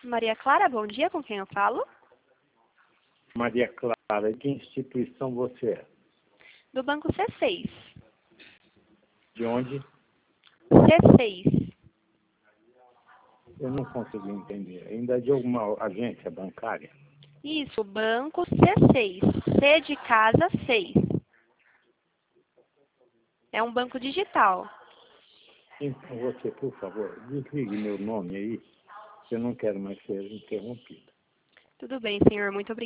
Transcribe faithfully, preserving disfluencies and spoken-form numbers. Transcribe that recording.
Maria Clara, bom dia, com quem eu falo? Maria Clara, de que instituição você é? Do Banco C seis. De onde? C seis. Eu não consigo entender. Ainda é de alguma agência bancária? Isso, Banco C seis. C de casa, seis. É um banco digital. Então você, por favor, desligue meu nome aí, que eu não quero mais ser interrompido. Tudo bem, senhor, muito obrigada.